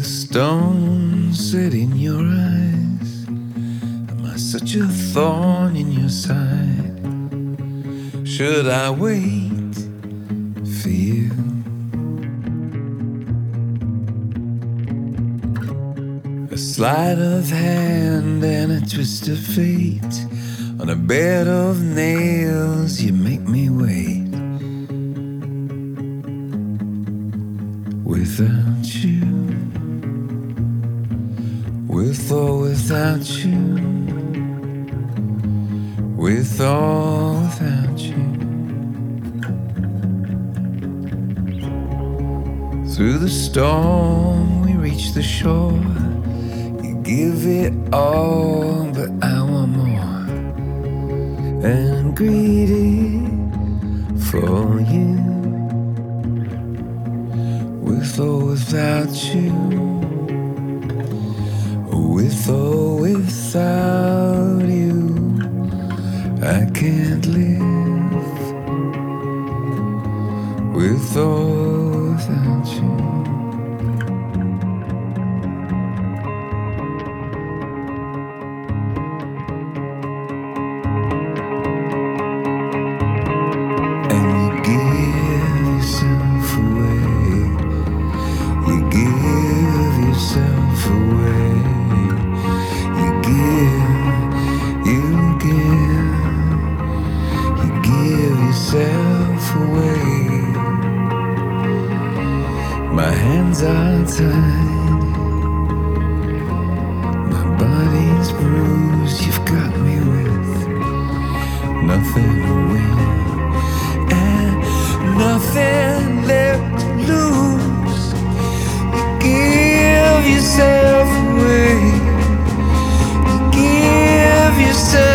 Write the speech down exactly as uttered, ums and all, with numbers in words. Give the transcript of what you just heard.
stone set in your eyes? Am I such a thorn in your side? Should I wait for you? A sleight of hand and a twist of fate. On a bed of nails you make me wait. Without you, with or without you, with or without you. Through the storm we reach the shore. You give it all, but I want more. And greedy for you. With or without you, with or without you, I can't live. With or without you. And you give yourself away. You give yourself away. You give, you give, you give yourself away. My hands are tied, my body's bruised. You've got me with nothing to win and nothing left to lose. Give yourself away. You give yourself